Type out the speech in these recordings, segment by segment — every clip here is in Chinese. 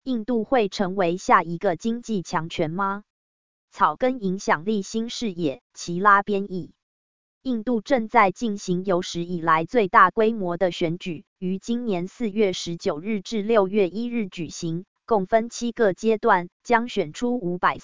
印度会成为下一个经济强权吗？草根影响力新视野，齐拉编译。印度正在进行有史以来最大规模的选举，于今年4月19日至6月1日举行，共分7个阶段，将选出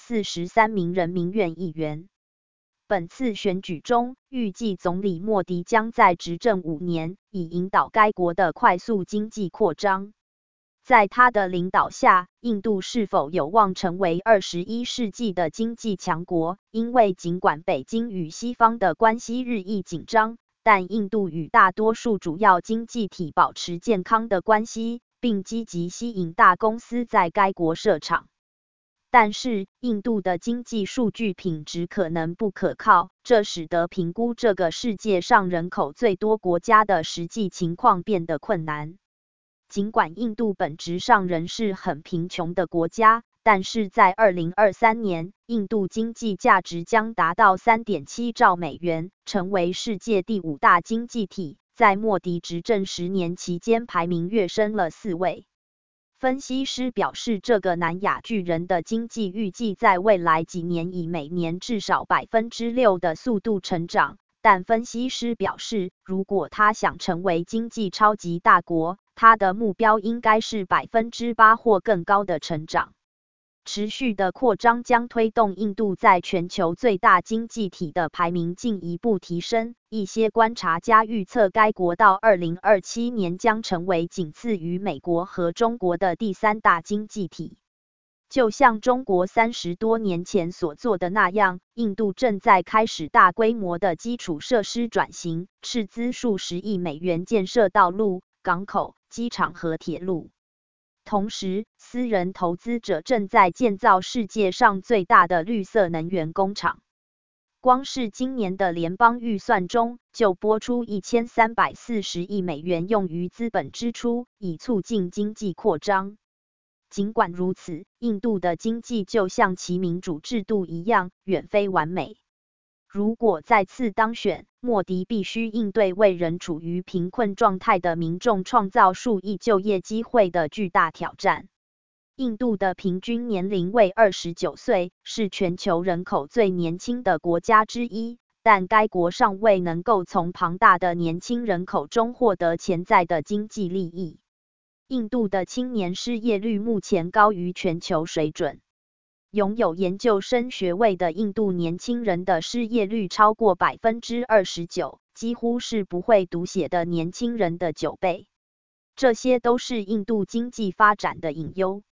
543名人民院议员。本次选举中，预计总理莫迪将在执政5年，以引导该国的快速经济扩张。在他的领导下，印度是否有望成为21世纪的经济强国？因为尽管北京与西方的关系日益紧张，但印度与大多数主要经济体保持健康的关系，并积极吸引大公司在该国设厂。但是，印度的经济数据品质可能不可靠，这使得评估这个世界上人口最多国家的实际情况变得困难。尽管印度本质上仍是很贫穷的国家，但是在2023年，印度经济价值将达到 3.7 兆美元，成为世界第5大经济体，在莫迪执政10年期间排名跃升了4位。分析师表示，这个南亚巨人的经济预计在未来几年以每年至少 6% 的速度成长，但分析师表示，如果他想成为经济超级大国，他的目标应该是 8% 或更高的成长。持续的扩张将推动印度在全球最大经济体的排名进一步提升。一些观察家预测，该国到2027年将成为仅次于美国和中国的第3大经济体。就像中国30多年前所做的那样，印度正在开始大规模的基础设施转型，斥资数十亿美元建设道路、港口、机场和铁路。同时，私人投资者正在建造世界上最大的绿色能源工厂。光是今年的联邦预算中，就拨出1340亿美元用于资本支出，以促进经济扩张。尽管如此，印度的经济就像其民主制度一样，远非完美。如果再次当选，莫迪必须应对为人处于贫困状态的民众创造数亿就业机会的巨大挑战。印度的平均年龄为29岁，是全球人口最年轻的国家之一，但该国尚未能够从庞大的年轻人口中获得潜在的经济利益。印度的青年失业率目前高于全球水准。拥有研究生学位的印度年轻人的失业率超过 29%， 几乎是不会读写的年轻人的9倍。这些都是印度经济发展的隐忧。